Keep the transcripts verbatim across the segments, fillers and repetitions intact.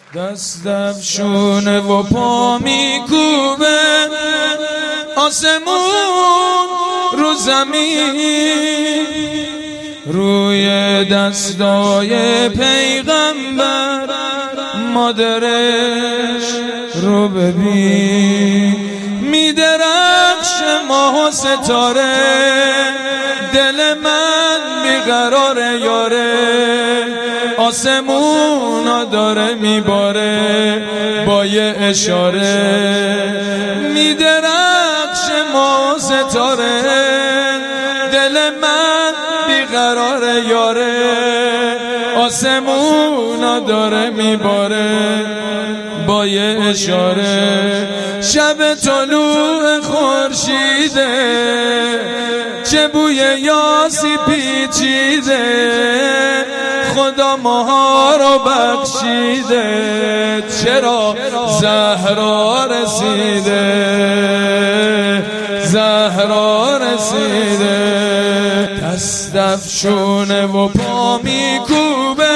دست افشونه و پا میکوبه آسمون رو زمین، روی دستای پیغمبر مادرش رو ببین. میدرخش ماه و ستاره، دل من بیقراره یاره، آسمونا داره میباره با یه اشاره. میدرخش ماه و ستاره، دل من بیقراره یاره، آسمونا داره میباره با یه اشاره. شب طلوع خورشیده، چه بوی یاسی پیچیده، خدا ماها رو بخشیده، چرا زهرا رسیده، زهرا رسیده. دست افشونه و پا میکوبه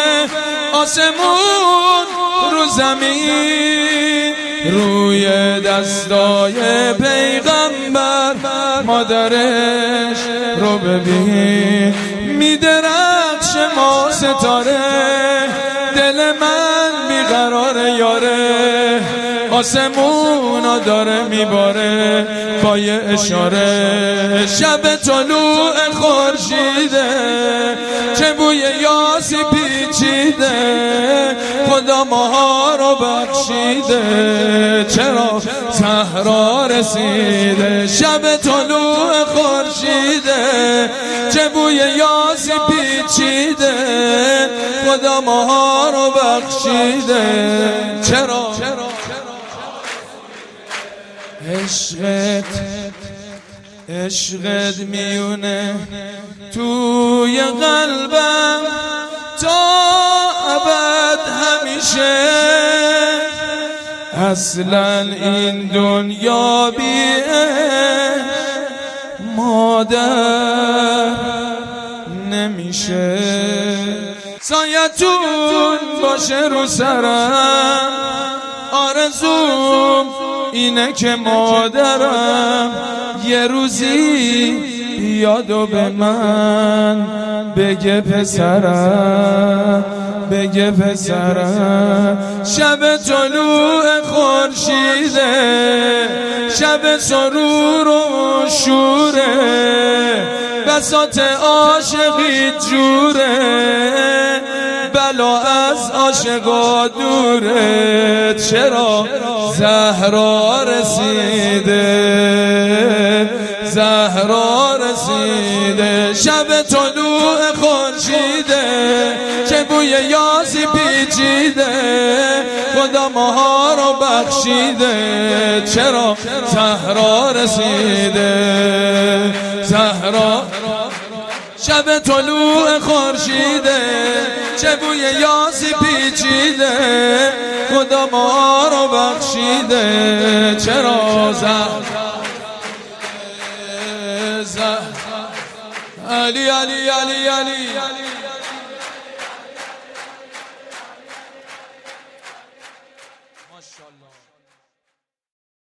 آسمون رو زمین، روی دستای پیغمبر مادرش رو ببین. میدرخش ما ستاره، دل من بیقراره یاره، آسمونا داره میباره با یه اشاره. شب طلوع خورشیده، چه بوی یاسی پیچیده، خدا ماها رو بخشیده، چرا زهرا رسیده. شب طلوع خورشیده، چه بوی یاسی پیچیده، خدا ماها رو بخشیده، چرا عشقت عشقت میونه توی قلبم تا ابد همیشه. اصلا این دنیا بی مادر نمیشه. سایتون باشه رو سرم، آرزوم اینه که مادرم یه روزی بیاد و به من بگه پسرم، بگه پسرم. شب طلوع خورشیده، شب سرور و شوره، بساط عاشقی جوره، بلا از عاشقا دوره، چرا زهرا رسیده، زهرا رسیده. شب طلوع خورشیده، چه بوی یاسی پیچیده، خدا ماها رو بخشیده، چرا زهرا رسیده، زهرا. شب طلوع خورشیده، چه بوی یاسی پیچیده، خدا ما رو بخشیده، چرا زهرا علی علی علی علی